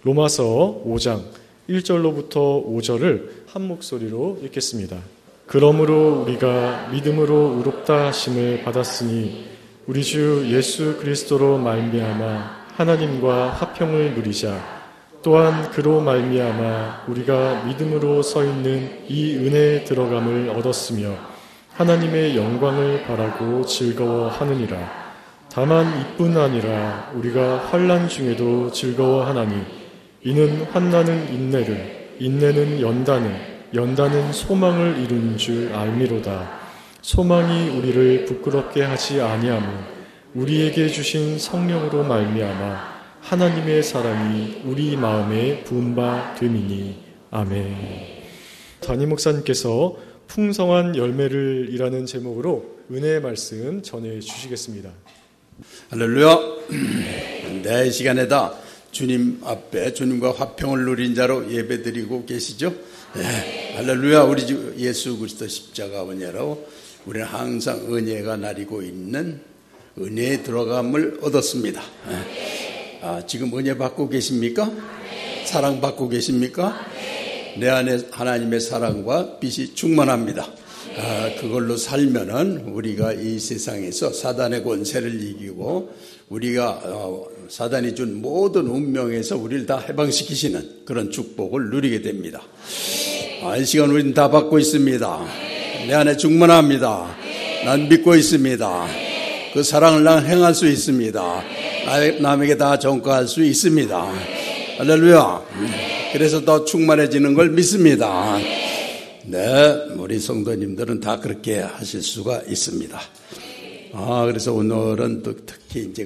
로마서 5장 1절로부터 5절을 한 목소리로 읽겠습니다. 그러므로 우리가 믿음으로 의롭다 하심을 받았으니 우리 주 예수 그리스도로 말미암아 하나님과 화평을 누리자. 또한 그로 말미암아 우리가 믿음으로 서 있는 이 은혜에 들어감을 얻었으며 하나님의 영광을 바라고 즐거워하느니라. 다만 이뿐 아니라 우리가 환난 중에도 즐거워하나니 이는 환난은 인내를, 인내는 연단을, 연단은 소망을 이루는 줄 알미로다. 소망이 우리를 부끄럽게 하지 아니하며 우리에게 주신 성령으로 말미암아 하나님의 사랑이 우리 마음에 부은 바 됨이니. 아멘. 담임 목사님께서 풍성한 열매를 이라는 제목으로 은혜의 말씀 전해 주시겠습니다. 할렐루야. 네, 이 시간에다 주님 앞에 주님과 화평을 누린 자로 예배드리고 계시죠? 네, 할렐루야. 우리 주 예수 그리스도 십자가 은혜로 우리는 항상 은혜가 나리고 있는 은혜에 들어감을 얻었습니다. 지금 은혜 받고 계십니까? 사랑 받고 계십니까? 내 안에 하나님의 사랑과 빛이 충만합니다. 그걸로 살면은 우리가 이 세상에서 사단의 권세를 이기고 우리가 사단이 준 모든 운명에서 우리를 다 해방시키시는 그런 축복을 누리게 됩니다. 이 시간 우리는 다 받고 있습니다. 내 안에 충만합니다. 난 믿고 있습니다. 그 사랑을 난 행할 수 있습니다. 남에게 다 전가할 수 있습니다. 할렐루야. 그래서 더 충만해지는 걸 믿습니다. 네, 우리 성도님들은 다 그렇게 하실 수가 있습니다. 그래서 오늘은 또 특히 이제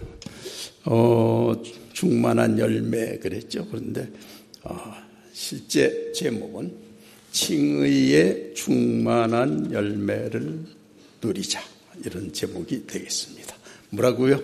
충만한 열매 그랬죠. 그런데 실제 제목은 칭의의 충만한 열매를 누리자, 이런 제목이 되겠습니다. 뭐라고요?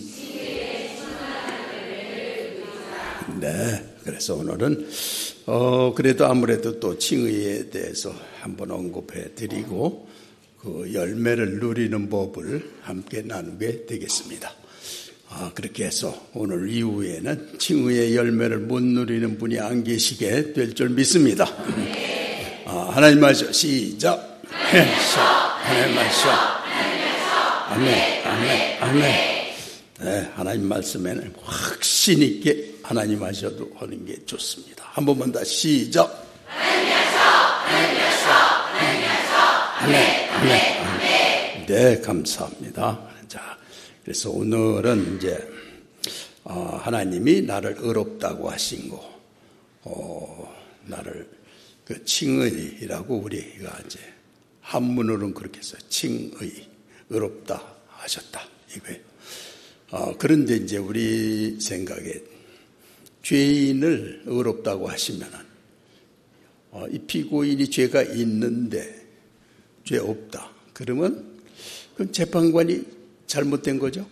네, 그래서 오늘은 그래도 아무래도 또 칭의에 대해서 한번 언급해 드리고 그 열매를 누리는 법을 함께 나누게 되겠습니다. 그렇게 해서 오늘 이후에는 칭의의 열매를 못 누리는 분이 안 계시게 될 줄 믿습니다. 하나님 말씀 시작. 하나님 말씀. 아멘, 아멘, 아멘. 네, 하나님 말씀에는 확신 있게 하나님 하셔도 하는 게 좋습니다. 한 번만 더 시작. 하나님 하셔, 하나님 하셔, 하나님 하셔. 아멘, 아멘, 아멘. 네, 감사합니다. 자, 그래서 오늘은 이제 하나님이 나를 의롭다고 하신 거, 나를 그 칭의라고 우리가 이제 한문으로는 그렇게 써요. 칭의, 의롭다 하셨다 이거예요. 그런데 이제 우리 생각에 죄인을 의롭다고 하시면은 이 피고인이 죄가 있는데 죄 없다. 그러면 그건 재판관이 잘못된 거죠.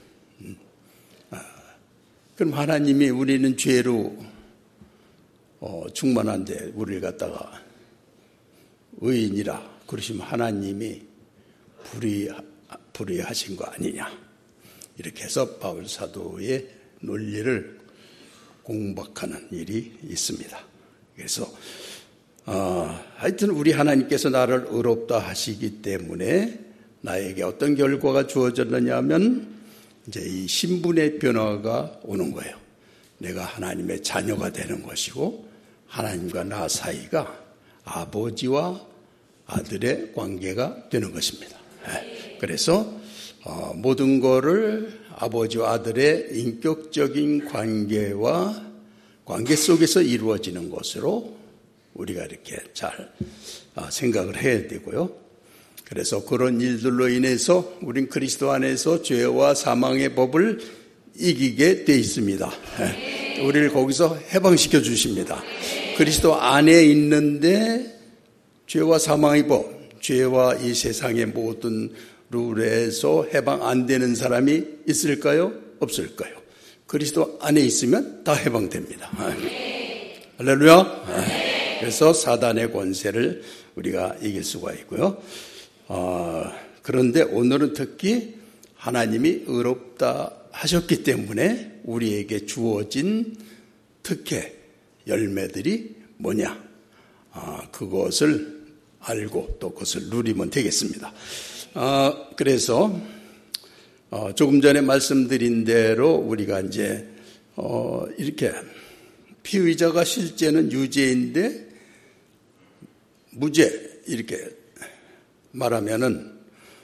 그럼 하나님이 우리는 죄로 충만한데 우리를 갖다가 의인이라 그러시면 하나님이 불의하신 거 아니냐. 이렇게 해서 바울 사도의 논리를 공박하는 일이 있습니다. 그래서 하여튼 우리 하나님께서 나를 의롭다 하시기 때문에 나에게 어떤 결과가 주어졌느냐 하면 이제 이 신분의 변화가 오는 거예요. 내가 하나님의 자녀가 되는 것이고 하나님과 나 사이가 아버지와 아들의 관계가 되는 것입니다. 그래서 모든 거를 아버지와 아들의 인격적인 관계 속에서 이루어지는 것으로 우리가 이렇게 잘 생각을 해야 되고요. 그래서 그런 일들로 인해서 우린 그리스도 안에서 죄와 사망의 법을 이기게 돼 있습니다. 우리를 거기서 해방시켜 주십니다. 그리스도 안에 있는데 죄와 사망의 법, 죄와 이 세상의 모든 룰에서 해방 안 되는 사람이 있을까요? 없을까요? 그리스도 안에 있으면 다 해방됩니다. 할렐루야. 그래서 사단의 권세를 우리가 이길 수가 있고요. 그런데 오늘은 특히 하나님이 의롭다 하셨기 때문에 우리에게 주어진 특혜, 열매들이 뭐냐? 그것을 알고 또 그것을 누리면 되겠습니다. 그래서 조금 전에 말씀드린 대로 우리가 이제 이렇게 피의자가 실제는 유죄인데 무죄 이렇게 말하면은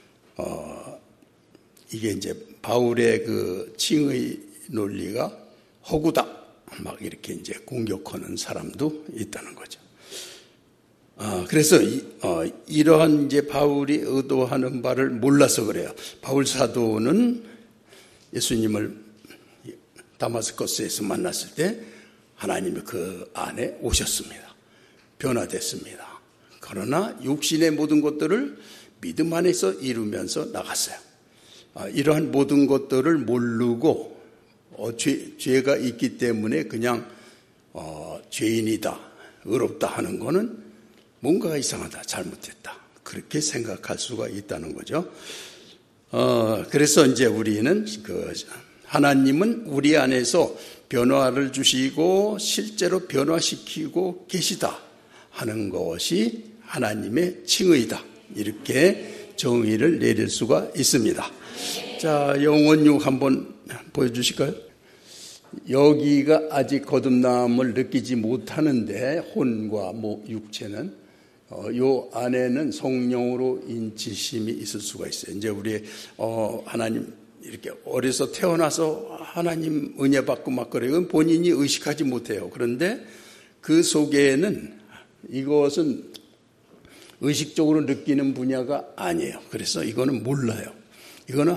이게 이제 바울의 그 칭의 논리가 허구다 막 이렇게 이제 공격하는 사람도 있다는 거죠. 그래서 이러한 이제 바울이 의도하는 바를 몰라서 그래요. 바울 사도는 예수님을 다마스커스에서 만났을 때 하나님이 그 안에 오셨습니다. 변화됐습니다. 그러나 육신의 모든 것들을 믿음 안에서 이루면서 나갔어요. 이러한 모든 것들을 모르고 죄가 있기 때문에 그냥 죄인이다, 의롭다 하는 거는 뭔가가 이상하다, 잘못됐다 그렇게 생각할 수가 있다는 거죠. 그래서 이제 우리는 하나님은 우리 안에서 변화를 주시고 실제로 변화시키고 계시다 하는 것이 하나님의 칭의다. 이렇게 정의를 내릴 수가 있습니다. 자, 영원육 한번 보여주실까요? 여기가 아직 거듭남을 느끼지 못하는데 혼과 육체는 요 안에는 성령으로 인치심이 있을 수가 있어요. 이제 우리 하나님 이렇게 어려서 태어나서 하나님 은혜 받고 막 그래요. 본인이 의식하지 못해요. 그런데 그 속에는 이것은 의식적으로 느끼는 분야가 아니에요. 그래서 이거는 몰라요. 이거는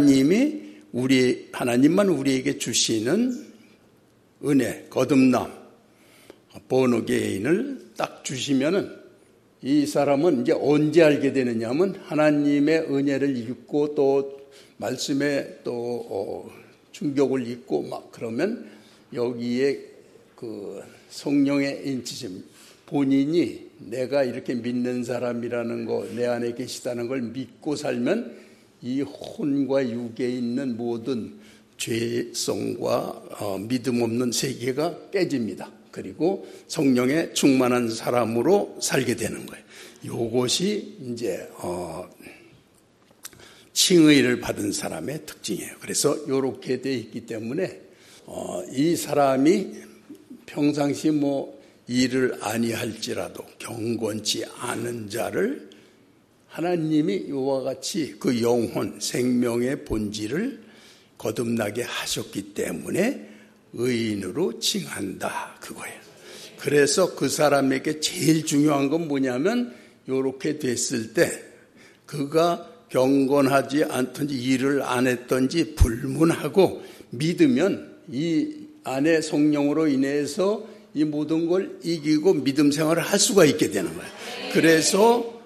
하나님만 우리에게 주시는 은혜, 거듭남, 본어게인을 딱 주시면은 이 사람은 이제 언제 알게 되느냐면 하나님의 은혜를 입고 또 말씀에 또 충격을 입고 막 그러면 여기에 그 성령의 인치심, 본인이 내가 이렇게 믿는 사람이라는 거, 내 안에 계시다는 걸 믿고 살면 이 혼과 육에 있는 모든 죄성과 믿음 없는 세계가 깨집니다. 그리고 성령에 충만한 사람으로 살게 되는 거예요. 이것이 이제 칭의를 받은 사람의 특징이에요. 그래서 이렇게 돼 있기 때문에 이 사람이 평상시 일을 아니할지라도 경건치 않은 자를 하나님이 이와 같이 그 영혼, 생명의 본질을 거듭나게 하셨기 때문에 의인으로 칭한다 그거예요. 그래서 그 사람에게 제일 중요한 건 뭐냐면 이렇게 됐을 때 그가 경건하지 않든지 일을 안 했든지 불문하고 믿으면 이 안에 성령으로 인해서 이 모든 걸 이기고 믿음 생활을 할 수가 있게 되는 거예요. 그래서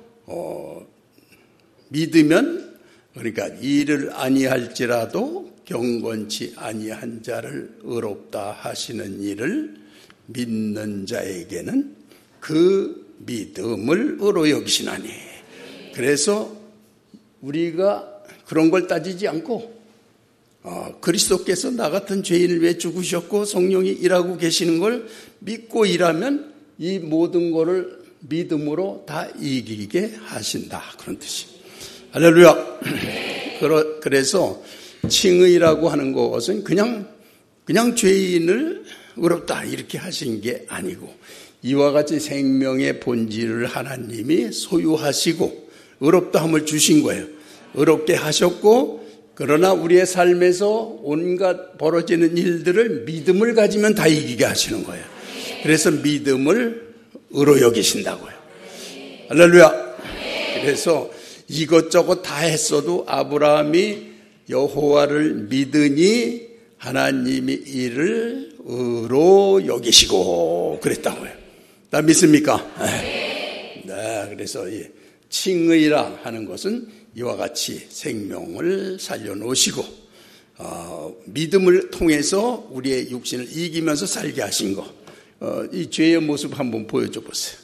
믿으면 그러니까 일을 아니할지라도 경건치 아니한 자를 의롭다 하시는 일을 믿는 자에게는 그 믿음을 의로 여기시나니. 그래서 우리가 그런 걸 따지지 않고 그리스도께서 나 같은 죄인을 왜 죽으셨고 성령이 일하고 계시는 걸 믿고 일하면 이 모든 거를 믿음으로 다 이기게 하신다. 그런 뜻이. 할렐루야. 그래서 칭의라고 하는 것은 그냥 죄인을 의롭다 이렇게 하신 게 아니고 이와 같이 생명의 본질을 하나님이 소유하시고 의롭다함을 주신 거예요. 의롭게 하셨고 그러나 우리의 삶에서 온갖 벌어지는 일들을 믿음을 가지면 다 이기게 하시는 거예요. 그래서 믿음을 의로 여기신다고요. 할렐루야. 그래서 이것저것 다 했어도 아브라함이 여호와를 믿으니 하나님이 이를 의로 여기시고 그랬다고요. 다 믿습니까? 네. 그래서 이 칭의라 하는 것은 이와 같이 생명을 살려놓으시고 믿음을 통해서 우리의 육신을 이기면서 살게 하신 것. 이 죄의 모습 한번 보여줘 보세요.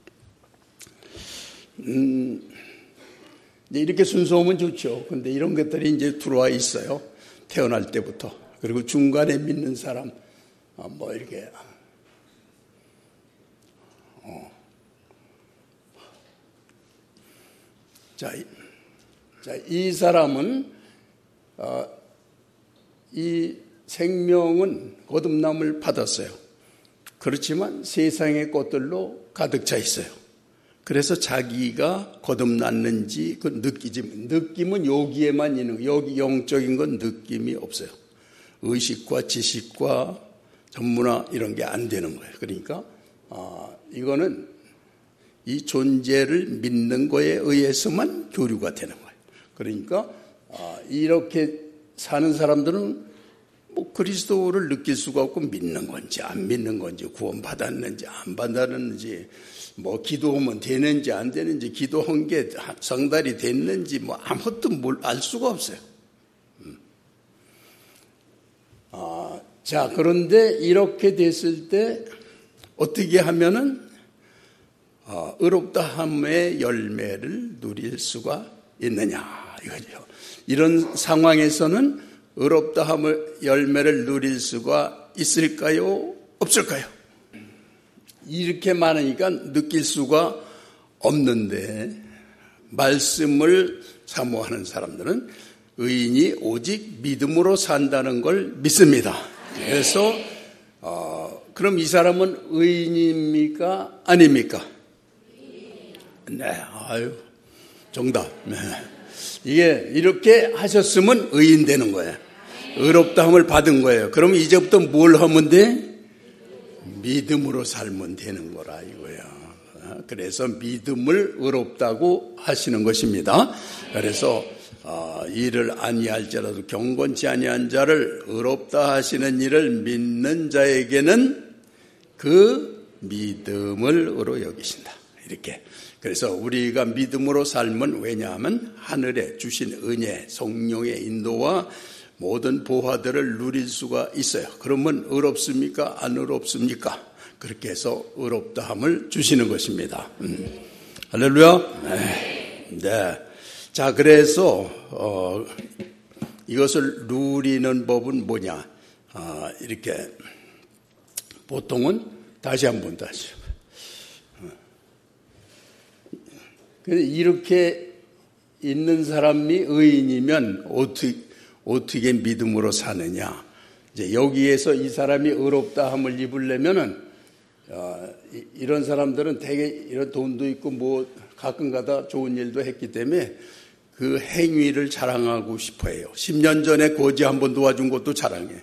이렇게 순수하면 좋죠. 근데 이런 것들이 이제 들어와 있어요. 태어날 때부터. 그리고 중간에 믿는 사람, 이렇게 이 사람은 이 생명은 거듭남을 받았어요. 그렇지만 세상의 것들로 가득 차 있어요. 그래서 자기가 거듭났는지 그 느낌은 여기에만 있는 거예요. 여기 영적인 건 느낌이 없어요. 의식과 지식과 전문화 이런 게 안 되는 거예요. 그러니까 이거는 이 존재를 믿는 거에 의해서만 교류가 되는 거예요. 그러니까 이렇게 사는 사람들은 그리스도를 느낄 수가 없고 믿는 건지 안 믿는 건지 구원받았는지 안 받았는지 기도하면 되는지 안 되는지 기도한 게 성달이 됐는지 아무것도 알 수가 없어요. 그런데 이렇게 됐을 때 어떻게 하면은 의롭다함의 열매를 누릴 수가 있느냐 이거죠. 이런 상황에서는 의롭다함의 열매를 누릴 수가 있을까요? 없을까요? 이렇게 많으니까 느낄 수가 없는데 말씀을 사모하는 사람들은 의인이 오직 믿음으로 산다는 걸 믿습니다. 그래서 그럼 이 사람은 의인입니까? 아닙니까? 네, 정답. 네. 이게 이렇게 하셨으면 의인 되는 거예요. 의롭다함을 받은 거예요. 그럼 이제부터 뭘 하면 돼? 믿음으로 살면 되는 거라 이거예요. 그래서 믿음을 의롭다고 하시는 것입니다. 그래서 이를 아니할지라도 경건치 아니한 자를 의롭다 하시는 이를 믿는 자에게는 그 믿음을 의로 여기신다. 이렇게. 그래서 우리가 믿음으로 살면 왜냐하면 하늘에 주신 은혜, 성령의 인도와 모든 보화들을 누릴 수가 있어요. 그러면 의롭습니까? 안 의롭습니까? 그렇게 해서 의롭다함을 주시는 것입니다. 할렐루야. 네. 자, 그래서 이것을 누리는 법은 뭐냐? 이렇게 보통은 다시. 이렇게 있는 사람이 의인이면 어떻게 믿음으로 사느냐? 이제 여기에서 이 사람이 의롭다함을 입으려면은 이런 사람들은 되게 이런 돈도 있고 가끔가다 좋은 일도 했기 때문에 그 행위를 자랑하고 싶어해요. 10년 전에 거지 한번 도와준 것도 자랑해.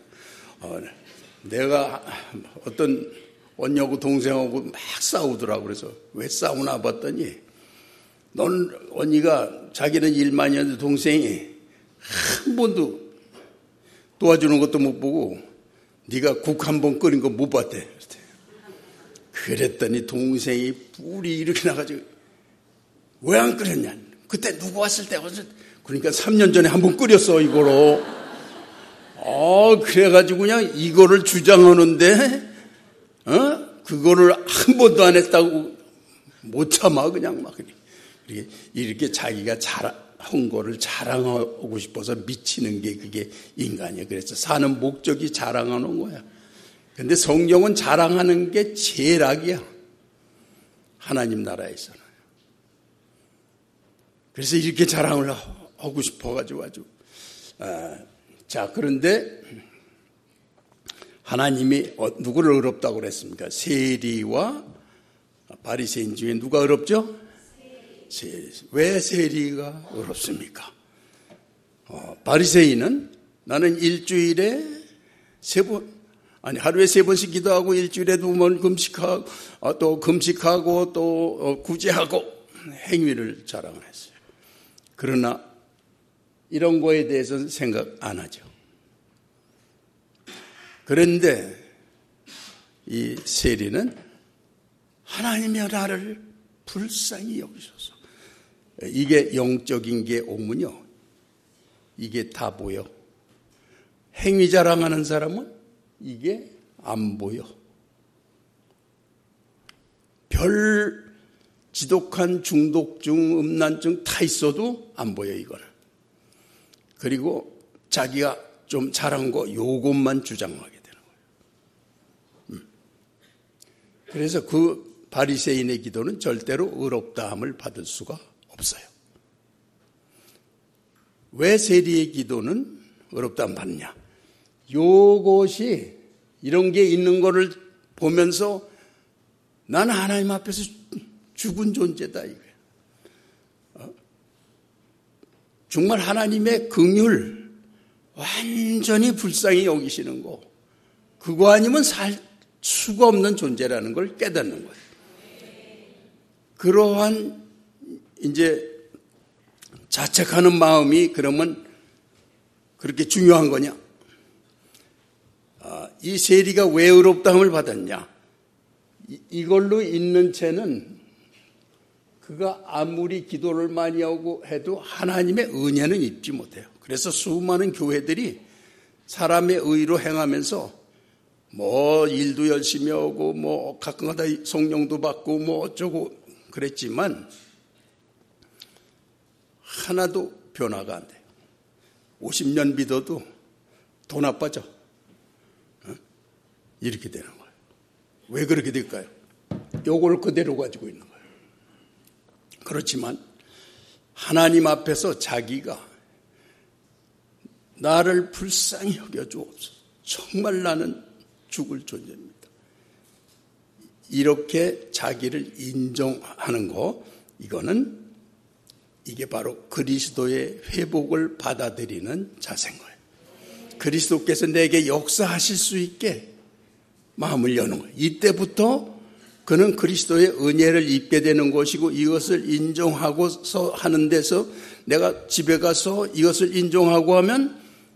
내가 어떤 언니하고 동생하고 막 싸우더라고. 그래서 왜 싸우나 봤더니 넌 언니가 자기는 일만 했는데 동생이 한 번도 도와주는 것도 못 보고 네가 국 한 번 끓인 거 못 봤대. 그랬더니 동생이 뿔이 이렇게 나가지고 왜 안 끓였냐. 그때 누구 왔을 때 그러니까 3년 전에 한 번 끓였어 이거로. 그래가지고 그냥 이거를 주장하는데 그거를 한 번도 안 했다고 못 참아 그냥 막 이렇게 자기가 한 거를 자랑하고 싶어서 미치는 게 그게 인간이에요. 그래서 사는 목적이 자랑하는 거야. 근데 성경은 자랑하는 게 제일 악이야. 하나님 나라에서는. 그래서 이렇게 자랑을 하고 싶어가지고 아주. 그런데 하나님이 누구를 의롭다고 그랬습니까? 세리와 바리새인 중에 누가 의롭죠? 왜 세리가 의롭습니까? 바리새인은 나는 일주일에 하루에 3번씩 기도하고 일주일에 2번 금식하고 또 구제하고 행위를 자랑을 했어요. 그러나 이런 거에 대해서는 생각 안 하죠. 그런데 이 세리는 하나님의 나를 불쌍히 여기셔서 이게 영적인 게 오면요. 이게 다 보여. 행위 자랑하는 사람은 이게 안 보여. 별 지독한 중독증, 음란증 다 있어도 안 보여 이거는. 그리고 자기가 좀 잘한 거 요것만 주장하게 되는 거예요. 그래서 그 바리새인의 기도는 절대로 의롭다함을 받을 수가 없어요. 왜 세리의 기도는 의롭다함 받느냐? 요것이 이런 게 있는 거를 보면서 나는 하나님 앞에서 죽은 존재다 이거예요. 정말 하나님의 긍휼 완전히 불쌍히 여기시는 거, 그거 아니면 살 수가 없는 존재라는 걸 깨닫는 거예요. 그러한 이제 자책하는 마음이 그러면 그렇게 중요한 거냐? 이 세리가 왜 의롭다함을 받았냐? 이걸로 있는 채는 그가 아무리 기도를 많이 하고 해도 하나님의 은혜는 입지 못해요. 그래서 수많은 교회들이 사람의 의로 행하면서 뭐 일도 열심히 하고 뭐 가끔가다 성령도 받고 뭐 어쩌고 그랬지만 하나도 변화가 안 돼요. 50년 믿어도 더 나빠져. 이렇게 되는 거예요. 왜 그렇게 될까요? 요걸 그대로 가지고 있는 거예요. 그렇지만 하나님 앞에서 자기가 나를 불쌍히 여겨주옵소서. 정말 나는 죽을 존재입니다. 이렇게 자기를 인정하는 거, 이게 바로 그리스도의 회복을 받아들이는 자세인 거예요. 그리스도께서 내게 역사하실 수 있게 마음을 여는 거예요. 이때부터 그는 그리스도의 은혜를 입게 되는 것이고, 이것을 인정하고서 하는 데서 내가 집에 가서 이것을 인정하고 하면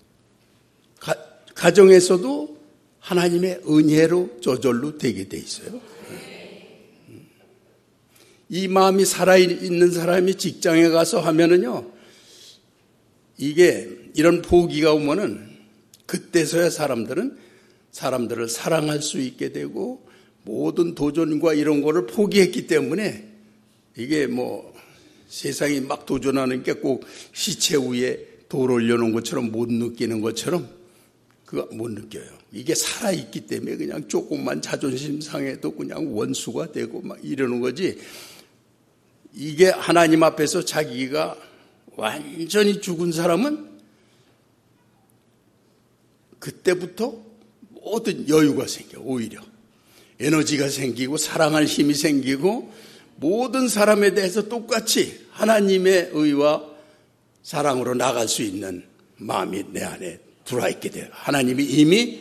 가정에서도 하나님의 은혜로 저절로 되게 돼 있어요. 이 마음이 살아있는 사람이 직장에 가서 하면은요, 이게 이런 포기가 오면은 그때서야 사람들을 사랑할 수 있게 되고, 모든 도전과 이런 거를 포기했기 때문에 이게 뭐 세상이 막 도전하는 게 꼭 시체 위에 돌 올려놓은 것처럼 못 느끼는 것처럼 그거 못 느껴요. 이게 살아있기 때문에 그냥 조금만 자존심 상해도 그냥 원수가 되고 막 이러는 거지. 이게 하나님 앞에서 자기가 완전히 죽은 사람은 그때부터 모든 여유가 생겨. 오히려 에너지가 생기고 사랑할 힘이 생기고 모든 사람에 대해서 똑같이 하나님의 의와 사랑으로 나갈 수 있는 마음이 내 안에 들어와 있게 돼요. 하나님이 이미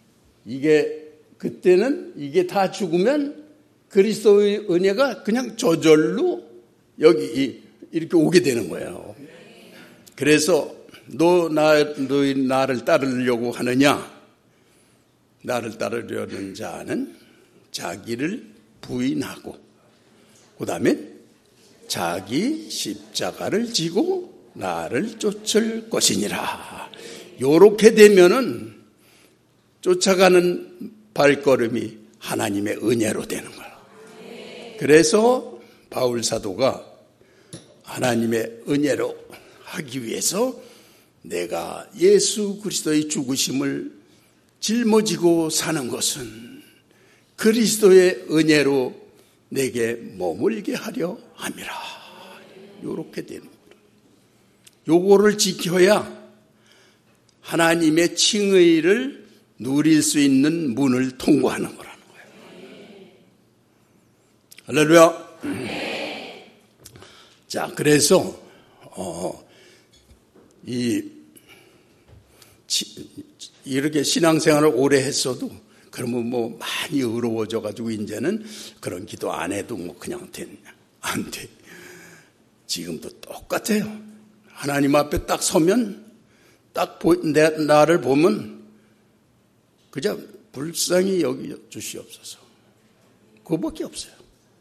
그때는 이게 다 죽으면 그리스도의 은혜가 그냥 저절로 여기 이렇게 오게 되는 거예요. 그래서 너희 나를 따르려고 하느냐? 나를 따르려는 자는 자기를 부인하고, 그 다음에 자기 십자가를 지고 나를 쫓을 것이니라. 요렇게 되면은 쫓아가는 발걸음이 하나님의 은혜로 되는 거예요. 그래서 바울 사도가 하나님의 은혜로 하기 위해서 내가 예수 그리스도의 죽으심을 짊어지고 사는 것은 그리스도의 은혜로 내게 머물게 하려 함이라. 요렇게 되는 거예요. 요거를 지켜야 하나님의 칭의를 누릴 수 있는 문을 통과하는 거라는 거예요. 할렐루야. 자, 그래서 이렇게 신앙생활을 오래 했어도 그러면 뭐 많이 의로워져 가지고 이제는 그런 기도 안 해도 뭐 그냥 안 돼. 지금도 똑같아요. 하나님 앞에 딱 서면 딱 나를 보면 그냥 불쌍히 여겨 주시옵소서. 그거밖에 없어요.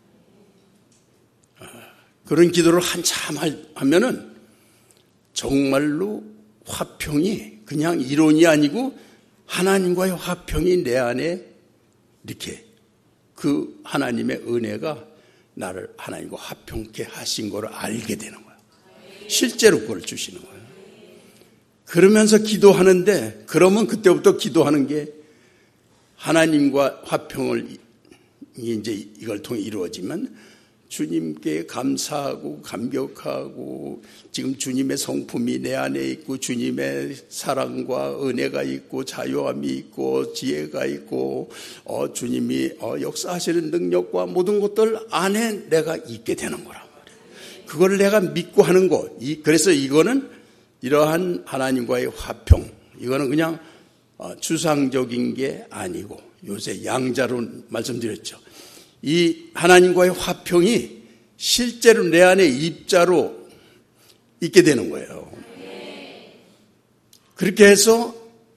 그런 기도를 한참 하면은 정말로 화평이 그냥 이론이 아니고 하나님과의 화평이 내 안에 이렇게 그 하나님의 은혜가 나를 하나님과 화평케 하신 걸 알게 되는 거예요. 실제로 그걸 주시는 거예요. 그러면서 기도하는데, 그러면 그때부터 기도하는 게 하나님과 화평을 이제 이걸 통해 이루어지면 주님께 감사하고 감격하고 지금 주님의 성품이 내 안에 있고 주님의 사랑과 은혜가 있고 자유함이 있고 지혜가 있고 주님이 역사하시는 능력과 모든 것들 안에 내가 있게 되는 거란 말이에요. 그걸 내가 믿고 하는 거. 그래서 이거는 이러한 하나님과의 화평, 이거는 그냥 추상적인 게 아니고 요새 양자로 말씀드렸죠. 이 하나님과의 화평이 실제로 내 안에 입자로 있게 되는 거예요. 그렇게 해서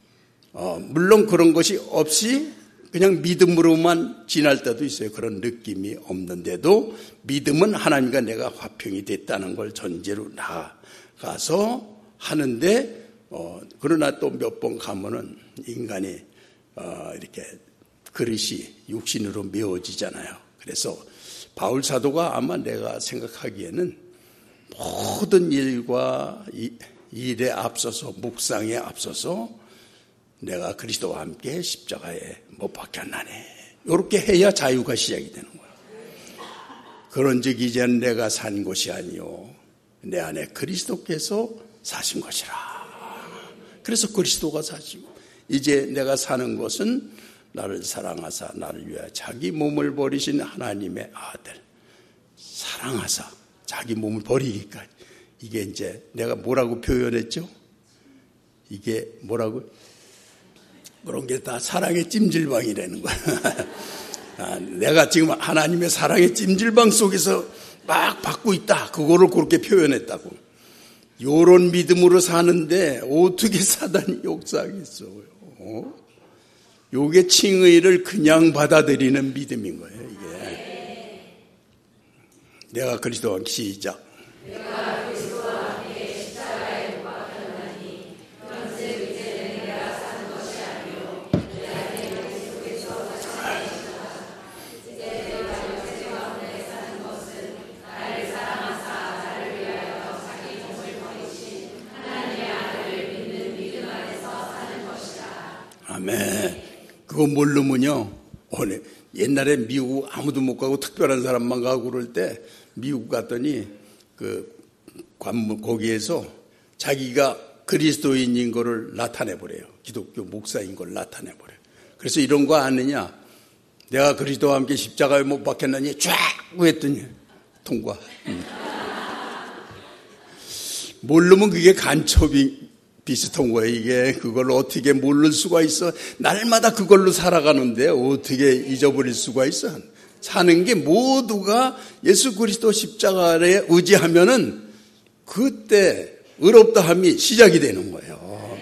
물론 그런 것이 없이 그냥 믿음으로만 지날 때도 있어요. 그런 느낌이 없는데도 믿음은 하나님과 내가 화평이 됐다는 걸 전제로 나가서 하는데 그러나 또 몇 번 가면은 인간이 이렇게 그릇이 육신으로 메워지잖아요. 그래서 바울 사도가 아마 내가 생각하기에는 모든 일과 일에 앞서서 묵상에 앞서서 내가 그리스도와 함께 십자가에 못 박혔나니 이렇게 해야 자유가 시작이 되는 거예요. 그런즉 이제는 내가 산 것이 아니요 내 안에 그리스도께서 사신 것이라. 그래서 그리스도가 사시고 이제 내가 사는 것은 나를 사랑하사 나를 위하여 자기 몸을 버리신 하나님의 아들 사랑하사 자기 몸을 버리기까지. 이게 이제 내가 뭐라고 표현했죠? 이게 뭐라고? 그런 게 다 사랑의 찜질방이라는 거야. 내가 지금 하나님의 사랑의 찜질방 속에서 막 받고 있다. 그거를 그렇게 표현했다고. 요런 믿음으로 사는데 어떻게 사단이 역사하겠어요? 요게 칭의를 그냥 받아들이는 믿음인 거예요, 이게. 내가 그리스도와 함께 시작. 내가 그리스도와 함께 십자가에 못 박혔나니 그런즉 이제는 내가 사는 것이 아니요 내 안에 그리스도께서 사시니라. 이제 내가 육체 가운데 사는 것은 나를 사랑하사 나를 위하여 자기 몸을 버리신 하나님의 아들을 믿는 믿음 안에서 사는 것이다. 아멘. 그거 모르면요, 옛날에 미국 아무도 못 가고 특별한 사람만 가고 그럴 때 미국 갔더니 그 관문 거기에서 자기가 그리스도인인 거를 나타내버려요. 기독교 목사인 걸 나타내버려요. 그래서 이런 거 아느냐? 내가 그리스도와 함께 십자가에 못 박혔느니 쫙 했더니 통과. 모르면 그게 간첩이 비슷한 거예요. 이게 그걸 어떻게 모를 수가 있어. 날마다 그걸로 살아가는데 어떻게 잊어버릴 수가 있어. 사는 게 모두가 예수 그리스도 십자가에 의지하면은 그때 의롭다함이 시작이 되는 거예요.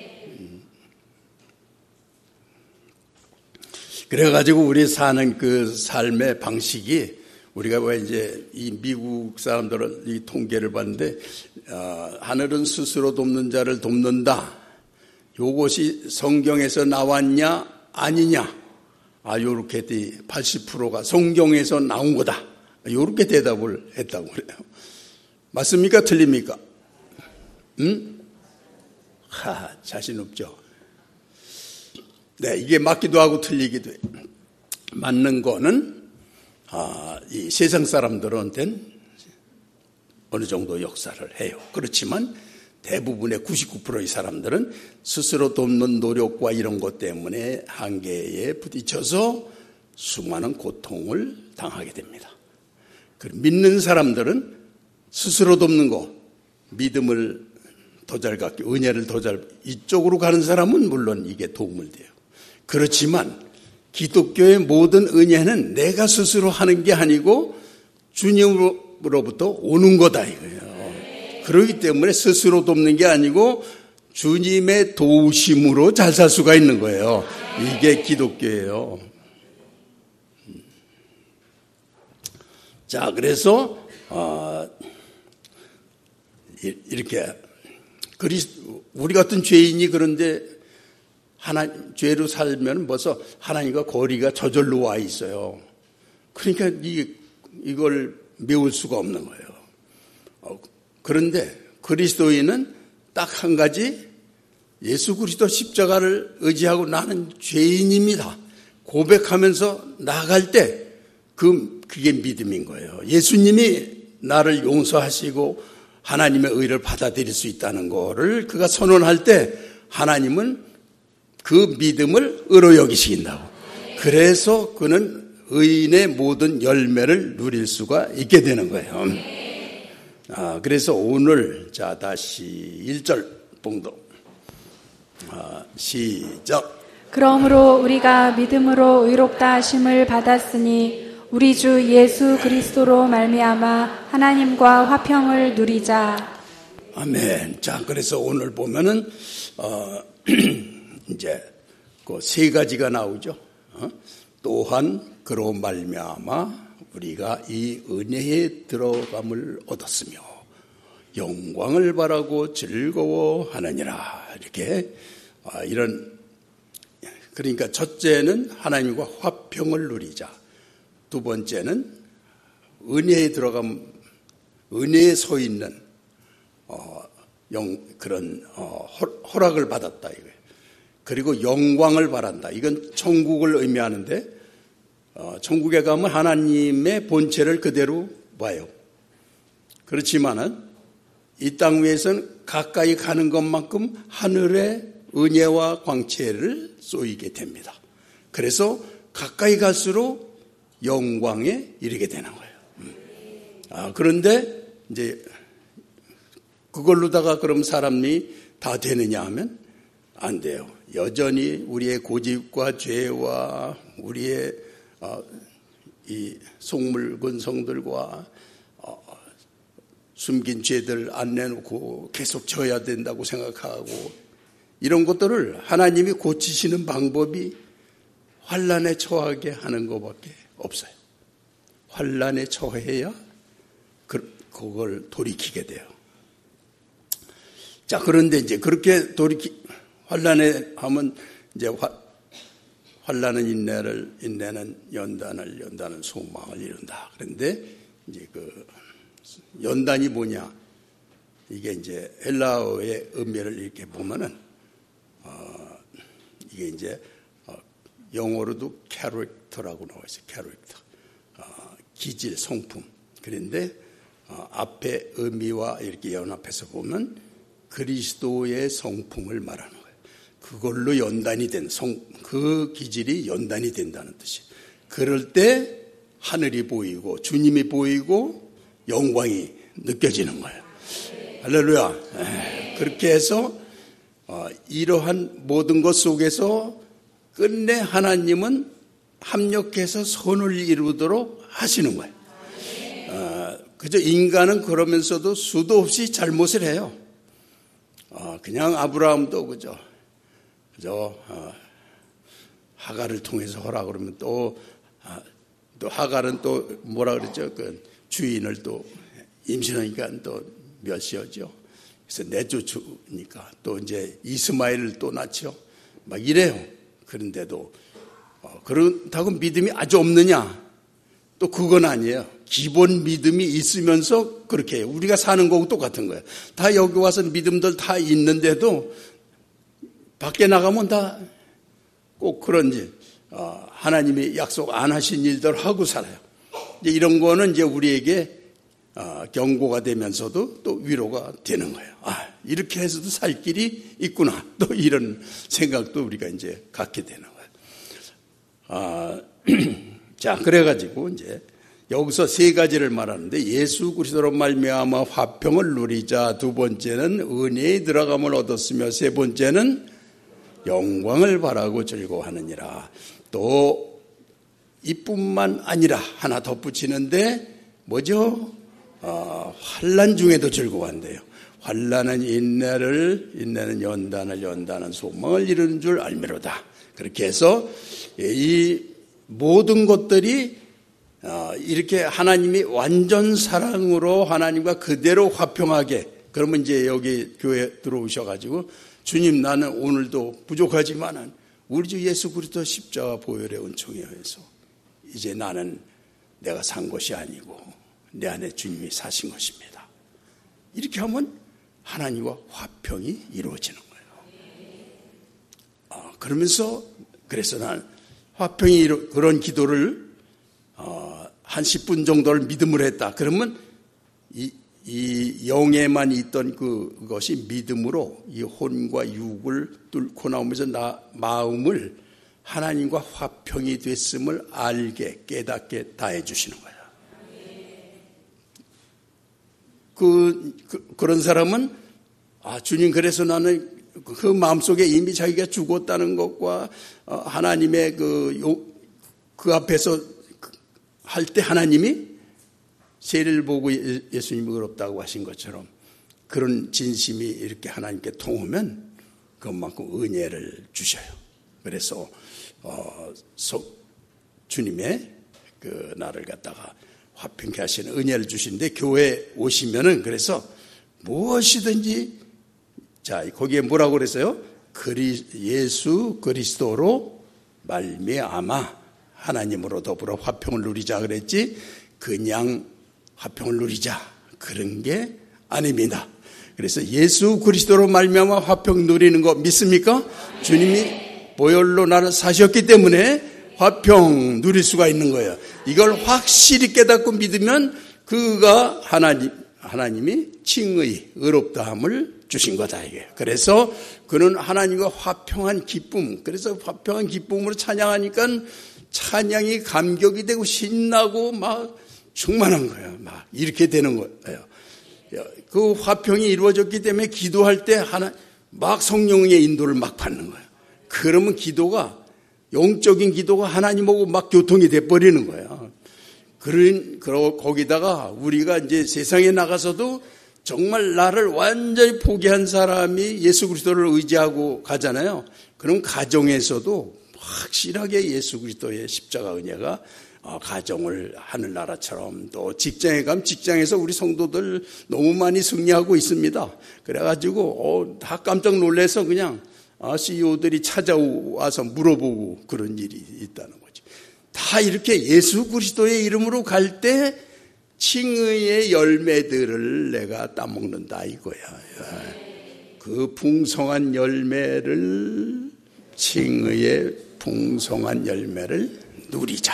그래가지고 우리 사는 그 삶의 방식이 우리가 왜 이제 이 미국 사람들은 이 통계를 봤는데 하늘은 스스로 돕는 자를 돕는다. 요것이 성경에서 나왔냐 아니냐. 요렇게 80%가 성경에서 나온 거다. 요렇게 대답을 했다고 그래요. 맞습니까? 틀립니까? 자신 없죠. 네, 이게 맞기도 하고 틀리기도 해요. 맞는 거는 이 세상 사람들한테는 어느 정도 역사를 해요. 그렇지만 대부분의 99%의 사람들은 스스로 돕는 노력과 이런 것 때문에 한계에 부딪혀서 수많은 고통을 당하게 됩니다. 믿는 사람들은 스스로 돕는 거, 믿음을 더 잘 갖게, 은혜를 더 잘, 이쪽으로 가는 사람은 물론 이게 도움을 돼요. 그렇지만 기독교의 모든 은혜는 내가 스스로 하는 게 아니고 주님으로부터 오는 거다 이거예요. 그렇기 때문에 스스로 돕는 게 아니고 주님의 도우심으로 잘 살 수가 있는 거예요. 이게 기독교예요. 자, 그래서 이렇게 우리 같은 죄인이 그런데 죄로 살면 벌써 하나님과 거리가 저절로 와 있어요. 그러니까 이걸 메울 수가 없는 거예요. 그런데 그리스도인은 딱 한 가지, 예수 그리스도 십자가를 의지하고 나는 죄인입니다 고백하면서 나아갈 때 그게 믿음인 거예요. 예수님이 나를 용서하시고 하나님의 의를 받아들일 수 있다는 거를 그가 선언할 때 하나님은 그 믿음을 의로 여기신다고. 그래서 그는 의인의 모든 열매를 누릴 수가 있게 되는 거예요. 그래서 오늘 자 다시 1절 봉독 시작. 그러므로 우리가 믿음으로 의롭다 하심을 받았으니 우리 주 예수 그리스도로 말미암아 하나님과 화평을 누리자. 아멘. 자, 그래서 오늘 보면은 이제 그 세 가지가 나오죠. 또한 그로 말미암아 우리가 이 은혜에 들어감을 얻었으며 영광을 바라고 즐거워하느니라. 이렇게 이런, 그러니까 첫째는 하나님과 화평을 누리자. 두 번째는 은혜에 들어감, 은혜에 서 있는 그런 허락을 받았다 이거예요. 그리고 영광을 바란다. 이건 천국을 의미하는데 천국에 가면 하나님의 본체를 그대로 봐요. 그렇지만은 이 땅 위에서는 가까이 가는 것만큼 하늘의 은혜와 광채를 쏘이게 됩니다. 그래서 가까이 갈수록 영광에 이르게 되는 거예요. 그런데 이제 그걸로다가 그럼 사람이 다 되느냐 하면 안 돼요. 여전히 우리의 고집과 죄와 우리의 이 속물근성들과 숨긴 죄들 안 내놓고 계속 져야 된다고 생각하고 이런 것들을 하나님이 고치시는 방법이 환난에 처하게 하는 것밖에 없어요. 환난에 처해야 그걸 돌이키게 돼요. 자, 그런데 이제 그렇게 환난에 하면 이제 환난은 인내는 연단은 소망을 이룬다. 그런데 이제 그 연단이 뭐냐? 이게 이제 헬라어의 의미를 이렇게 보면은 이게 이제 영어로도 캐릭터라고 나와 있어요. 캐릭터, 기질, 성품. 그런데 앞에 의미와 이렇게 연합해서 보면 그리스도의 성품을 말하는 거예요. 그걸로 연단이 된 그 기질이 연단이 된다는 뜻이에요. 그럴 때 하늘이 보이고 주님이 보이고 영광이 느껴지는 거예요. 할렐루야. 그렇게 해서 이러한 모든 것 속에서 끝내 하나님은 합력해서 선을 이루도록 하시는 거예요. 그저 인간은 그러면서도 수도 없이 잘못을 해요. 그냥 아브라함도 그저 하갈을 통해서 하라 그러면 또 하갈은 또 뭐라 그랬죠? 그 주인을 또 임신하니까 또 멸시하죠. 그래서 내쫓으니까 또 이제 이스마엘을 또 낳죠. 막 이래요. 그런데도 그렇다고 믿음이 아주 없느냐? 또 그건 아니에요. 기본 믿음이 있으면서 그렇게 해요. 우리가 사는 거하고 똑같은 거예요. 다 여기 와서 믿음들 다 있는데도 밖에 나가면 다 꼭 그런지 하나님이 약속 안 하신 일들 하고 살아요. 이제 이런 거는 이제 우리에게 경고가 되면서도 또 위로가 되는 거예요. 이렇게 해서도 살 길이 있구나. 또 이런 생각도 우리가 이제 갖게 되는 거예요. 자, 그래가지고 이제 여기서 세 가지를 말하는데 예수 그리스도로 말미암아 화평을 누리자. 두 번째는 은혜에 들어감을 얻었으며 세 번째는 영광을 바라고 즐거워하느니라. 또 이뿐만 아니라 하나 덧붙이는데 뭐죠? 환난 중에도 즐거워한대요. 환난은 인내는 연단은 소망을 이루는 줄 알미로다. 그렇게 해서 이 모든 것들이 이렇게 하나님이 완전 사랑으로 하나님과 그대로 화평하게, 그러면 이제 여기 교회 들어오셔가지고 주님, 나는 오늘도 부족하지만은 우리 주 예수 그리스도 십자가 보혈의 은총에 의해서 이제 나는 내가 산 것이 아니고 내 안에 주님이 사신 것입니다. 이렇게 하면 하나님과 화평이 이루어지는 거예요. 그러면서 그래서 난 화평이 그런 기도를 한 10분 정도를 믿음으로 했다. 그러면 이 영에만 있던 그것이 믿음으로 이 혼과 육을 뚫고 나오면서 마음을 하나님과 화평이 됐음을 알게 깨닫게 다 해주시는 거예요. 그런 사람은 주님 그래서 나는 그 마음속에 이미 자기가 죽었다는 것과 하나님의 그 앞에서 할 때 하나님이 세례를 보고 예수님이 의롭다고 하신 것처럼 그런 진심이 이렇게 하나님께 통하면 그만큼 은혜를 주셔요. 그래서 주님의 나를 갖다가 화평케 하시는 은혜를 주시는데 교회에 오시면은 그래서 무엇이든지 자 거기에 뭐라고 그랬어요? 예수 그리스도로 말미암아 하나님으로 더불어 화평을 누리자 그랬지 그냥 화평을 누리자 그런 게 아닙니다. 그래서 예수 그리스도로 말미암아 화평 누리는 거 믿습니까? 주님이 보혈로 나를 사셨기 때문에 화평 누릴 수가 있는 거예요. 이걸 확실히 깨닫고 믿으면 그가 하나님이 칭의 의롭다함을 주신 거다 이게. 그래서 그는 하나님과 화평한 기쁨. 그래서 화평한 기쁨으로 찬양하니까 찬양이 감격이 되고 신나고 막 충만한 거예요. 막 이렇게 되는 거예요. 그 화평이 이루어졌기 때문에 기도할 때 막 성령의 인도를 막 받는 거예요. 그러면 기도가 영적인 기도가 하나님하고 막 교통이 돼버리는 거예요. 거기다가 우리가 이제 세상에 나가서도 정말 나를 완전히 포기한 사람이 예수 그리스도를 의지하고 가잖아요. 그럼 가정에서도 확실하게 예수 그리스도의 십자가 은혜가 가정을 하늘나라처럼 또 직장에 가면 직장에서 우리 성도들 너무 많이 승리하고 있습니다. 그래가지고 다 깜짝 놀라서 그냥 CEO들이 찾아와서 물어보고 그런 일이 있다는 거지. 다 이렇게 예수 그리스도의 이름으로 갈 때 칭의의 열매들을 내가 따먹는다 이거야. 그 풍성한 열매를 칭의의 풍성한 열매를 누리자.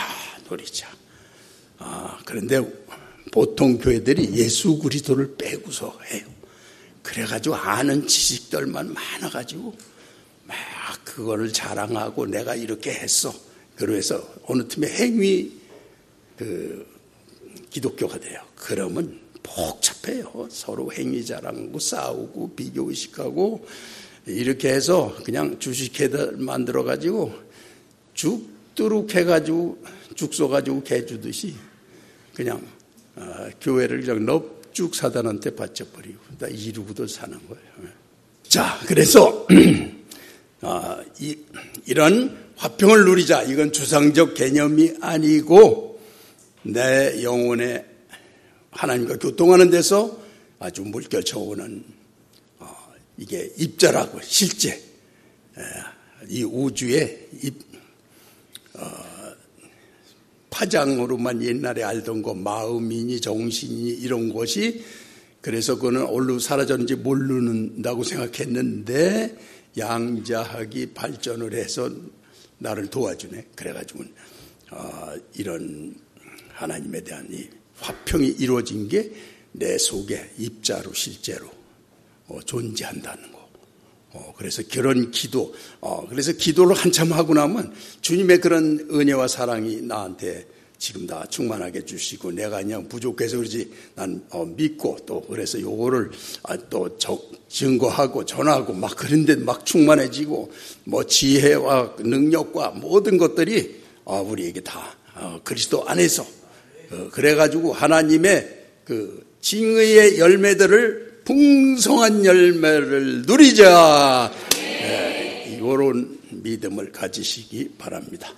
그런데 보통 교회들이 예수 그리스도를 빼고서 해요. 그래가지고 아는 지식들만 많아가지고 막 그거를 자랑하고 내가 이렇게 했어. 그래서 어느 틈에 행위 기독교가 돼요. 그러면 복잡해요. 서로 행위 자랑하고 싸우고 비교의식하고 이렇게 해서 그냥 주식회사 만들어가지고 죽도록 해가지고 죽 쏘가지고 개 주듯이 그냥 교회를 그냥 넙죽 사단한테 바쳐버리고 다 이루고도 사는 거예요. 자, 그래서 이런 화평을 누리자. 이건 추상적 개념이 아니고 내 영혼에 하나님과 교통하는 데서 아주 물결쳐오는 이게 입자라고 실제 이 우주의 파장으로만 옛날에 알던 거 마음이니 정신이니 이런 것이 그래서 그거는 어디로 사라졌는지 모른다고 생각했는데 양자학이 발전을 해서 나를 도와주네. 그래가지고 이런 하나님에 대한 이 화평이 이루어진 게 내 속에 입자로 실제로 존재한다는 거. 그래서 그런 기도, 그래서 기도를 한참 하고 나면 주님의 그런 은혜와 사랑이 나한테 지금 다 충만하게 주시고 내가 그냥 부족해서 그러지 난 믿고 또 그래서 요거를 또 증거하고 전하고 막 그런데 막 충만해지고 뭐 지혜와 능력과 모든 것들이 우리에게 다 그리스도 안에서 그래가지고 하나님의 그 징의의 열매들을 풍성한 열매를 누리자. 이런 믿음을 가지시기 바랍니다.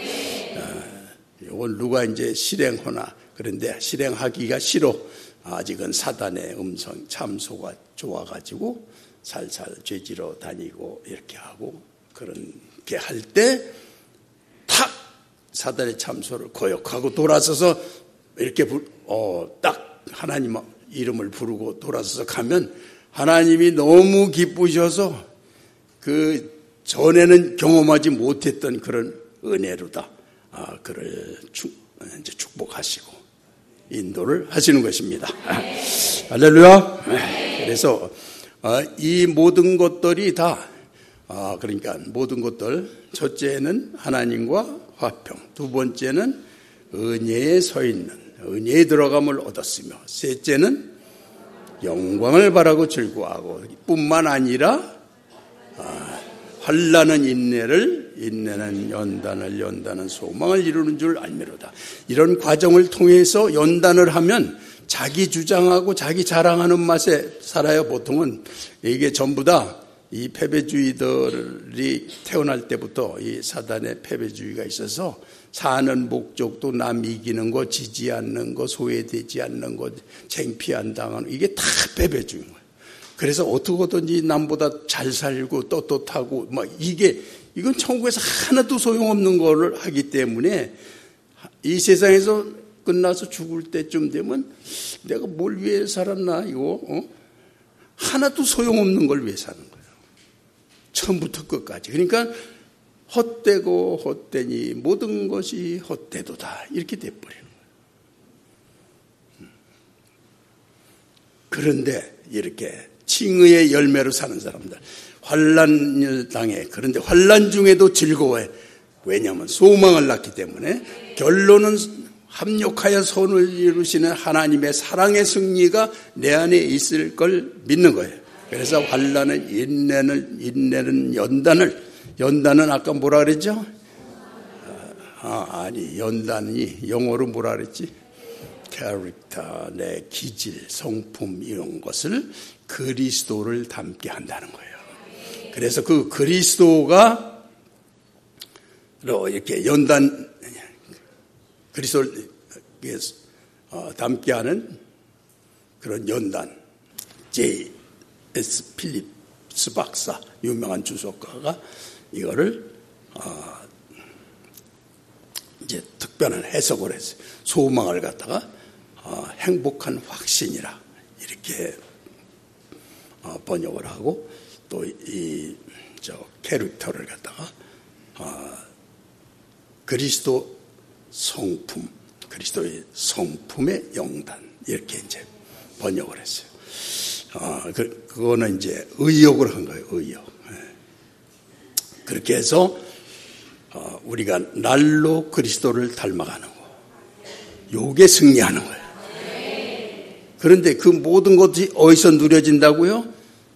이걸 누가 이제 실행하나 그런데 실행하기가 싫어. 아직은 사단의 음성 참소가 좋아가지고 살살 죄지러 다니고 이렇게 하고 그렇게 할 때 탁 사단의 참소를 거역하고 돌아서서 이렇게 딱 하나님 이름을 부르고 돌아서서 가면 하나님이 너무 기쁘셔서 그 전에는 경험하지 못했던 그런 은혜로다. 그를 이제 축복하시고 인도를 하시는 것입니다. 할렐루야. 그래서 이 모든 것들이 다 그러니까 모든 것들, 첫째는 하나님과 화평, 두 번째는 은혜에 서 있는 은혜에 들어감을 얻었으며, 셋째는 영광을 바라고 즐거워하고, 뿐만 아니라 환난은 인내를, 인내는 연단을, 연단은 소망을 이루는 줄 알미로다. 이런 과정을 통해서 연단을 하면 자기 주장하고 자기 자랑하는 맛에 살아요. 보통은 이게 전부 다 이 패배주의들이 태어날 때부터 이 사단의 패배주의가 있어서 사는 목적도 남 이기는 거, 지지 않는 거, 소외되지 않는 거, 창피 안 당하는, 이게 다 패배주의인 거예요. 그래서 어떻게든지 남보다 잘 살고 떳떳하고 막 이건 천국에서 하나도 소용없는 거를 하기 때문에 이 세상에서 끝나서 죽을 때쯤 되면 내가 뭘 위해 살았나 이거 하나도 소용없는 걸 위해 사는 거예요. 처음부터 끝까지. 그러니까 헛되고 헛되니 모든 것이 헛되도다 이렇게 돼버리는 거예요. 그런데 이렇게 칭의의 열매로 사는 사람들, 환난을 당해. 그런데 환난 중에도 즐거워해. 왜냐하면 소망을 낳기 때문에. 결론은 합력하여 선을 이루시는 하나님의 사랑의 승리가 내 안에 있을 걸 믿는 거예요. 그래서 환난은 인내는 연단은 아까 뭐라 그랬죠? 아니, 연단이 영어로 뭐라 그랬지? 캐릭터, 내 기질, 성품 이런 것을 그리스도를 닮게 한다는 거예요. 그래서 그 그리스도가 이렇게 그리스도를 닮게 하는 그런 연단. J.S. 필립스 박사, 유명한 주석가가 이거를 이제 특별한 해석을 했어요. 소망을 갖다가 행복한 확신이라 이렇게 번역을 하고, 또 캐릭터를 갖다가 그리스도 성품, 그리스도의 성품의 영단 이렇게 이제 번역을 했어요. 그거는 이제 의역을 한 거예요. 의역. 그렇게 해서 우리가 날로 그리스도를 닮아가는 거, 요게 승리하는 거예요. 그런데 그 모든 것이 어디서 누려진다고요?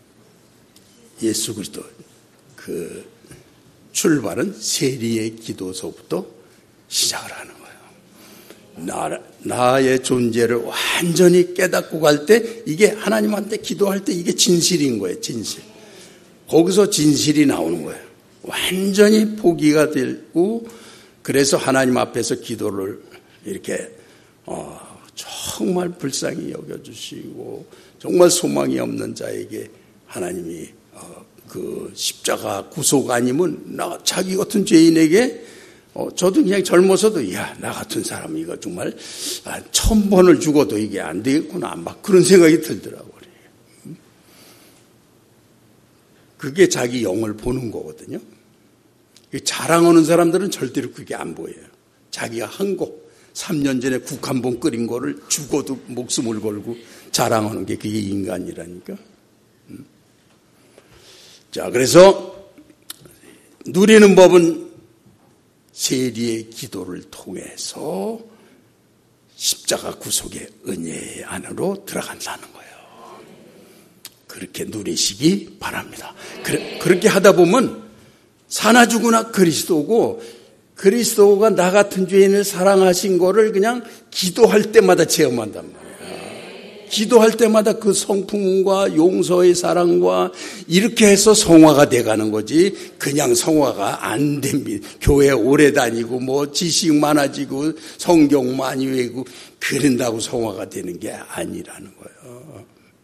예수 그리스도. 그 출발은 세리의 기도서부터 시작을 하는 거예요. 나의 존재를 완전히 깨닫고 갈 때, 이게 하나님한테 기도할 때 이게 진실인 거예요. 진실. 거기서 진실이 나오는 거예요. 완전히 포기가 되고, 그래서 하나님 앞에서 기도를 이렇게 정말 불쌍히 여겨주시고, 정말 소망이 없는 자에게 하나님이 그 십자가 구속 아니면 자기 같은 죄인에게 저도 그냥 젊어서도 나 같은 사람 이거 정말 1000번을 죽어도 이게 안 되겠구나 막 그런 생각이 들더라고요. 그게 자기 영을 보는 거거든요. 자랑하는 사람들은 절대로 그게 안 보여요. 자기가 한 거, 3년 전에 국 한 번 끓인 거를 죽어도 목숨을 걸고 자랑하는 게 그게 인간이라니까. 자, 그래서 누리는 법은 세리의 기도를 통해서 십자가 구속의 은혜 안으로 들어간다는 거예요. 그렇게 누리시기 바랍니다. 그렇게 하다 보면 사나 죽으나 그리스도고, 그리스도가 나 같은 죄인을 사랑하신 거를 그냥 기도할 때마다 체험한단 말이에요. 기도할 때마다 그 성품과 용서의 사랑과 이렇게 해서 성화가 돼가는 거지, 그냥 성화가 안 됩니다. 교회 오래 다니고 뭐 지식 많아지고 성경 많이 외우고 그런다고 성화가 되는 게 아니라는 거예요.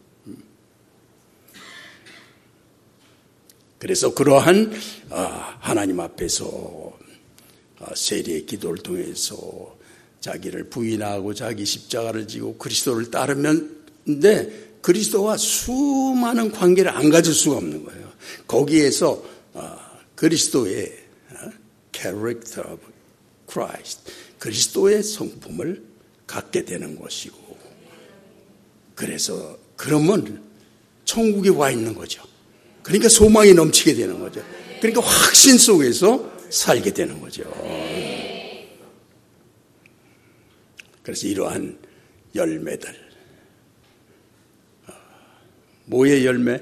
그래서 그러한 하나님 앞에서 세리의 기도를 통해서 자기를 부인하고 자기 십자가를 지고 그리스도를 따르는데, 그리스도와 수많은 관계를 안 가질 수가 없는 거예요. 거기에서 그리스도의 character of Christ, 그리스도의 성품을 갖게 되는 것이고, 그래서 그러면 천국에 와 있는 거죠. 그러니까 소망이 넘치게 되는 거죠. 그러니까 확신 속에서 살게 되는 거죠. 그래서 이러한 열매들, 뭐의 열매?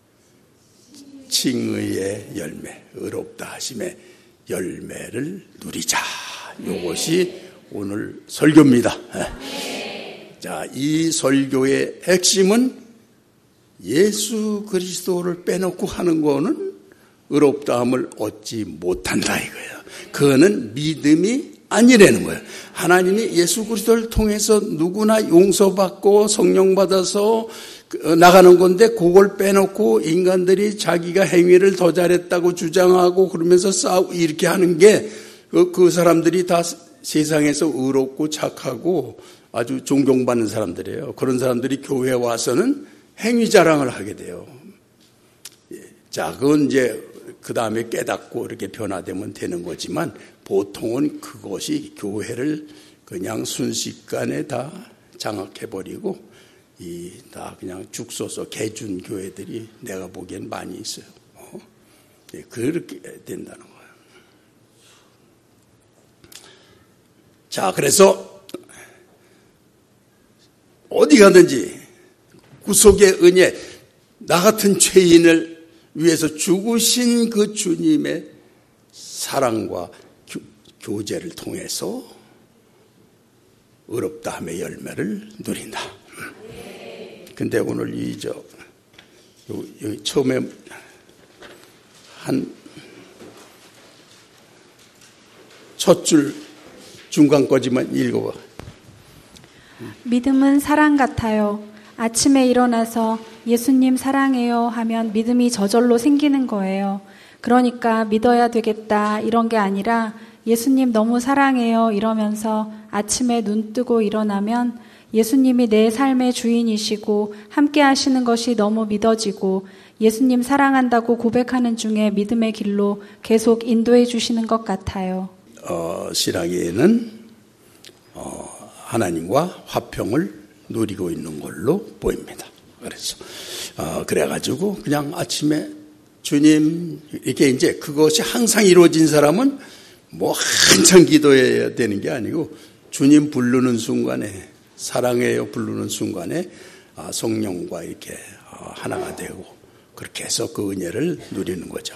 칭의의 열매, 의롭다 하심의 열매를 누리자. 이것이 오늘 설교입니다. 자, 이 설교의 핵심은 예수 그리스도를 빼놓고 하는 거는 의롭다함을 얻지 못한다 이거예요. 그거는 믿음이 아니라는 거예요. 하나님이 예수 그리스도를 통해서 누구나 용서받고 성령 받아서 나가는 건데, 그걸 빼놓고 인간들이 자기가 행위를 더 잘했다고 주장하고 그러면서 싸우고 이렇게 하는 게 그 사람들이 다 세상에서 의롭고 착하고 아주 존경받는 사람들이에요. 그런 사람들이 교회에 와서는 행위 자랑을 하게 돼요. 자, 그건 이제 그 다음에 깨닫고 이렇게 변화되면 되는 거지만, 보통은 그것이 교회를 그냥 순식간에 다 장악해버리고, 다 그냥 죽서서 개준 교회들이 내가 보기엔 많이 있어요. 그렇게 된다는 거예요. 자, 그래서 어디 가든지 구속의 은혜, 나 같은 죄인을 위해서 죽으신 그 주님의 사랑과 교제를 통해서 의롭다함의 열매를 누린다. 근데 오늘 여기 처음에 한 첫 줄 중간 거지만 읽어봐. 믿음은 사랑 같아요. 아침에 일어나서 예수님 사랑해요 하면 믿음이 저절로 생기는 거예요. 그러니까 믿어야 되겠다 이런 게 아니라 예수님 너무 사랑해요 이러면서 아침에 눈 뜨고 일어나면 예수님이 내 삶의 주인이시고 함께 하시는 것이 너무 믿어지고, 예수님 사랑한다고 고백하는 중에 믿음의 길로 계속 인도해 주시는 것 같아요. 신학에는 하나님과 화평을 누리고 있는 걸로 보입니다. 그래서 그래가지고 그냥 아침에 주님 이렇게 이제 그것이 항상 이루어진 사람은 뭐 한참 기도해야 되는 게 아니고, 주님 부르는 순간에, 사랑해요 부르는 순간에 성령과 이렇게 하나가 되고, 그렇게 해서 그 은혜를 누리는 거죠.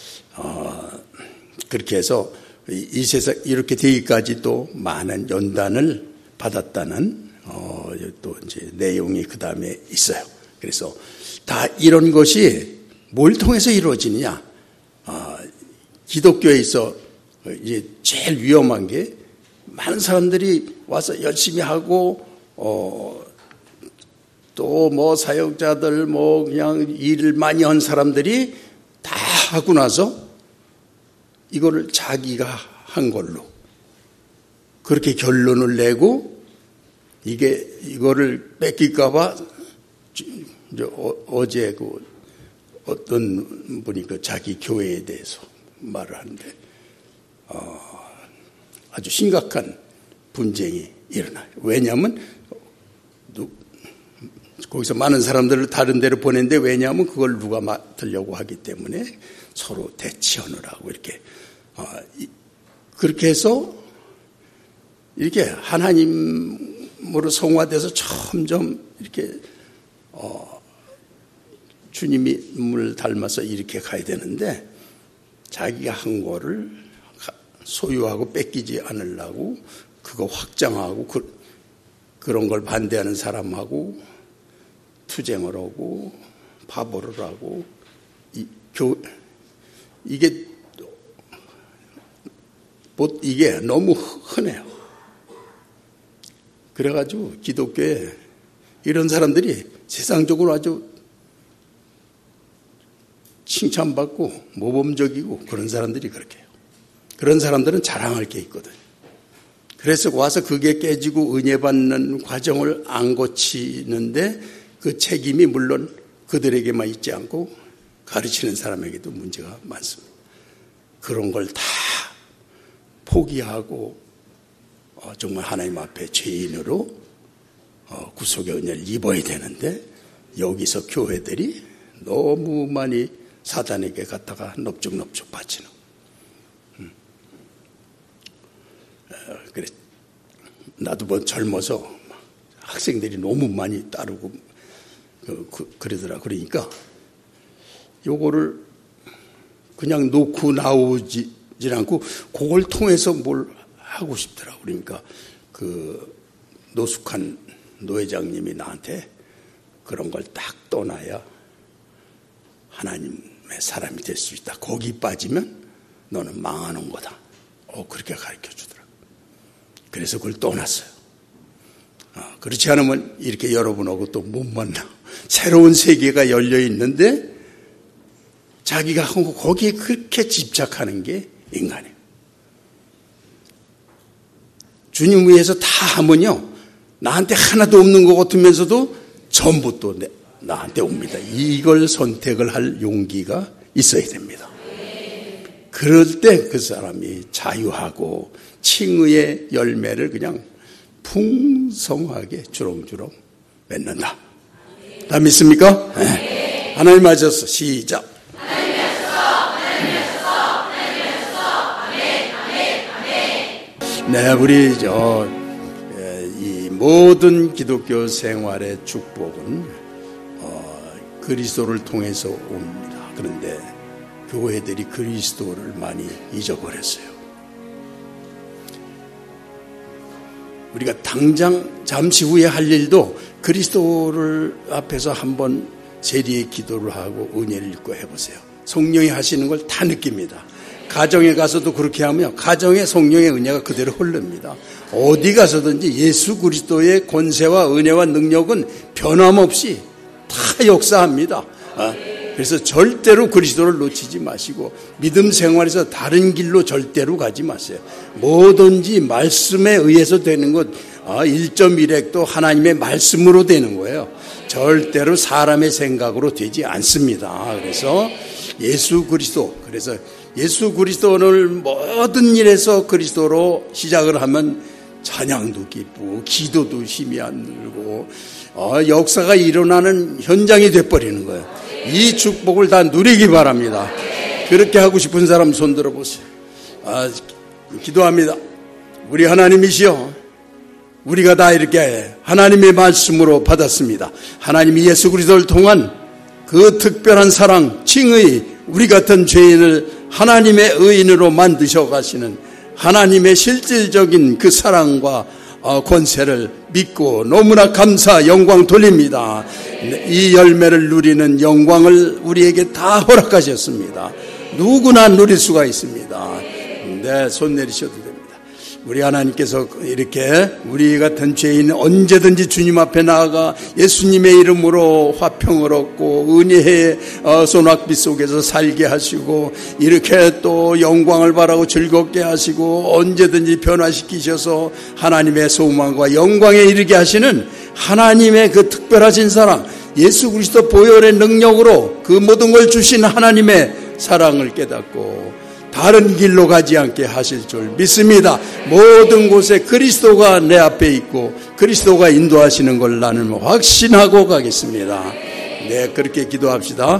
그렇게 해서 이 세상 이렇게 되기까지 또 많은 연단을 받았다는 또 이제 내용이 그 다음에 있어요. 그래서 다 이런 것이 뭘 통해서 이루어지느냐? 기독교에 있어 이제 제일 위험한 게, 많은 사람들이 와서 열심히 하고 또 뭐 사역자들 뭐 그냥 일을 많이 한 사람들이 다 하고 나서 이거를 자기가 한 걸로 그렇게 결론을 내고, 이거를 뺏길까봐 어제 어떤 분이 자기 교회에 대해서 말을 하는데 아주 심각한 분쟁이 일어나요. 왜냐하면 거기서 많은 사람들을 다른 데로 보낸데, 왜냐하면 그걸 누가 맡으려고 하기 때문에 서로 대치하느라고 이렇게 그렇게 해서 이렇게 하나님으로 성화돼서 점점 이렇게 주님을 닮아서 이렇게 가야 되는데, 자기가 한 거를 소유하고 뺏기지 않으려고 그거 확장하고 그런 걸 반대하는 사람하고 투쟁을 하고 바보를 하고 이게 너무 흔해요. 그래가지고 기독교에 이런 사람들이 세상적으로 아주 칭찬받고 모범적이고 그런 사람들이 그렇게 해요. 그런 사람들은 자랑할 게 있거든. 그래서 와서 그게 깨지고 은혜 받는 과정을 안 거치는데, 그 책임이 물론 그들에게만 있지 않고 가르치는 사람에게도 문제가 많습니다. 그런 걸 다 포기하고 정말 하나님 앞에 죄인으로 구속의 은혜를 입어야 되는데 여기서 교회들이 너무 많이 사단에게 갔다가 넙죽넙죽 바치는. 그래 나도 뭐 젊어서 학생들이 너무 많이 따르고 그러더라. 그러니까 요거를 그냥 놓고 나오지 않고 그걸 통해서 뭘 하고 싶더라. 그러니까 그 노숙한 노회장님이 나한테 그런 걸 딱 떠나야 하나님의 사람이 될 수 있다. 거기 빠지면 너는 망하는 거다. 그렇게 가르쳐 주더라. 그래서 그걸 떠났어요. 그렇지 않으면 이렇게 여러분하고 또 못 만나. 새로운 세계가 열려 있는데 자기가 거기에 그렇게 집착하는 게 인간이에요. 주님 위해서 다 하면요, 나한테 하나도 없는 것 같으면서도 전부 또 나한테 옵니다. 이걸 선택을 할 용기가 있어야 됩니다. 그럴 때 그 사람이 자유하고 칭의의 열매를 그냥 풍성하게 주렁주렁 맺는다. 다 믿습니까? 네. 하나님 하셨어. 시작. 하나님 하셨어. 아멘. 네, 우리 이 모든 기독교 생활의 축복은 그리스도를 통해서 옵니다. 그런데 교회들이 그리스도를 많이 잊어버렸어요. 우리가 당장 잠시 후에 할 일도 그리스도를 앞에서 한번 세리의 기도를 하고 은혜를 읽고 해보세요. 성령이 하시는 걸 다 느낍니다. 가정에 가서도 그렇게 하면 가정에 성령의 은혜가 그대로 흐릅니다. 어디 가서든지 예수 그리스도의 권세와 은혜와 능력은 변함없이 다 역사합니다. 그래서 절대로 그리스도를 놓치지 마시고 믿음 생활에서 다른 길로 절대로 가지 마세요. 뭐든지 말씀에 의해서 되는 것 1.1핵도 하나님의 말씀으로 되는 거예요. 절대로 사람의 생각으로 되지 않습니다. 그래서 예수 그리스도를 모든 일에서 그리스도로 시작을 하면 찬양도 기쁘고 기도도 힘이 안 들고 역사가 일어나는 현장이 돼버리는 거예요. 이 축복을 다 누리기 바랍니다. 그렇게 하고 싶은 사람 손 들어보세요. 기도합니다. 우리 하나님이시여, 우리가 다 이렇게 하나님의 말씀으로 받았습니다. 하나님이 예수 그리스도를 통한 그 특별한 사랑, 칭의, 우리 같은 죄인을 하나님의 의인으로 만드셔 가시는 하나님의 실질적인 그 사랑과 권세를 믿고 너무나 감사, 영광 돌립니다. 이 열매를 누리는 영광을 우리에게 다 허락하셨습니다. 누구나 누릴 수가 있습니다. 네, 손 내리셔도 됩니다. 우리 하나님께서 이렇게 우리 같은 죄인 언제든지 주님 앞에 나아가 예수님의 이름으로 화평을 얻고 은혜의 소낙빛 속에서 살게 하시고 이렇게 또 영광을 바라고 즐겁게 하시고 언제든지 변화시키셔서 하나님의 소망과 영광에 이르게 하시는 하나님의 그 특별하신 사랑, 예수 그리스도 보혈의 능력으로 그 모든 걸 주신 하나님의 사랑을 깨닫고 다른 길로 가지 않게 하실 줄 믿습니다. 모든 곳에 그리스도가 내 앞에 있고 그리스도가 인도하시는 걸 나는 확신하고 가겠습니다. 네, 그렇게 기도합시다.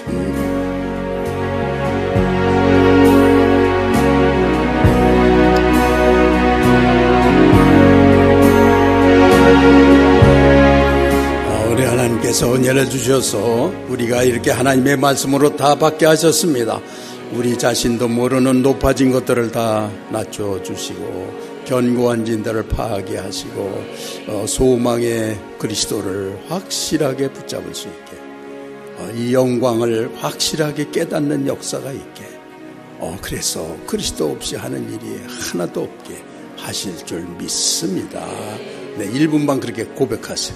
우리 하나님께서 은혜를 주셔서 우리가 이렇게 하나님의 말씀으로 다 받게 하셨습니다. 우리 자신도 모르는 높아진 것들을 다 낮춰주시고 견고한 진들을 파하게 하시고 소망의 그리스도를 확실하게 붙잡을 수 있게 이 영광을 확실하게 깨닫는 역사가 있게 그래서 그리스도 없이 하는 일이 하나도 없게 하실 줄 믿습니다. 네, 1분만 그렇게 고백하세요.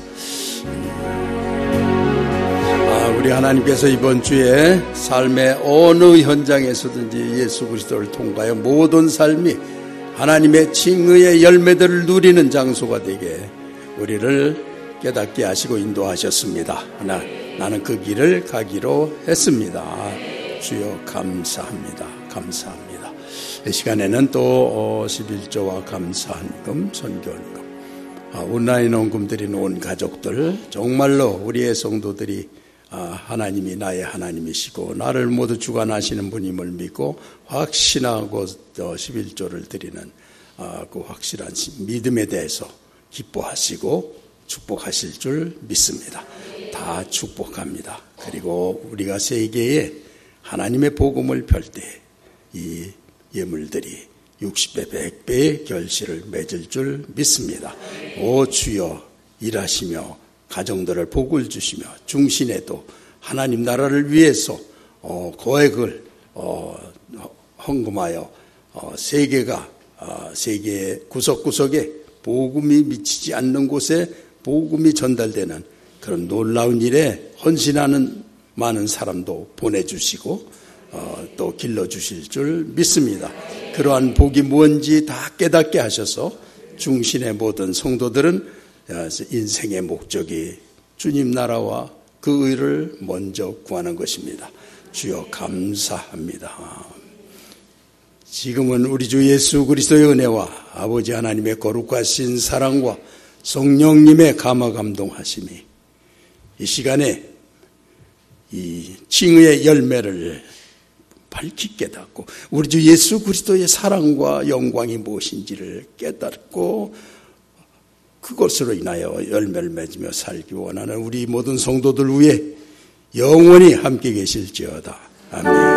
우리 하나님께서 이번 주에 삶의 어느 현장에서든지 예수 그리스도를 통하여 모든 삶이 하나님의 칭의의 열매들을 누리는 장소가 되게 우리를 깨닫게 하시고 인도하셨습니다. 나는 그 길을 가기로 했습니다. 주여 감사합니다. 감사합니다. 이 시간에는 또 11조와 감사헌금, 선교헌금, 온라인 헌금 드리는 온 가족들, 정말로 우리의 성도들이 하나님이 나의 하나님이시고 나를 모두 주관하시는 분임을 믿고 확신하고 11조를 드리는 그 확실한 믿음에 대해서 기뻐하시고 축복하실 줄 믿습니다. 다 축복합니다. 그리고 우리가 세계에 하나님의 복음을 펼 때 이 예물들이 60배, 100배의 결실을 맺을 줄 믿습니다. 오 주여, 일하시며 가정들을 복을 주시며 중신에도 하나님 나라를 위해서 거액을 헌금하여 세계 구석구석에 복음이 미치지 않는 곳에 복음이 전달되는 그런 놀라운 일에 헌신하는 많은 사람도 보내주시고 또 길러주실 줄 믿습니다. 그러한 복이 뭔지 다 깨닫게 하셔서 중신의 모든 성도들은 인생의 목적이 주님 나라와 그 의를 먼저 구하는 것입니다. 주여 감사합니다. 지금은 우리 주 예수 그리스도의 은혜와 아버지 하나님의 거룩하신 사랑과 성령님의 감화 감동하심이 이 시간에 이 칭의의 열매를 밝히 깨닫고 우리 주 예수 그리스도의 사랑과 영광이 무엇인지를 깨닫고 그것으로 인하여 열매를 맺으며 살기 원하는 우리 모든 성도들 위해 영원히 함께 계실지어다. 아멘.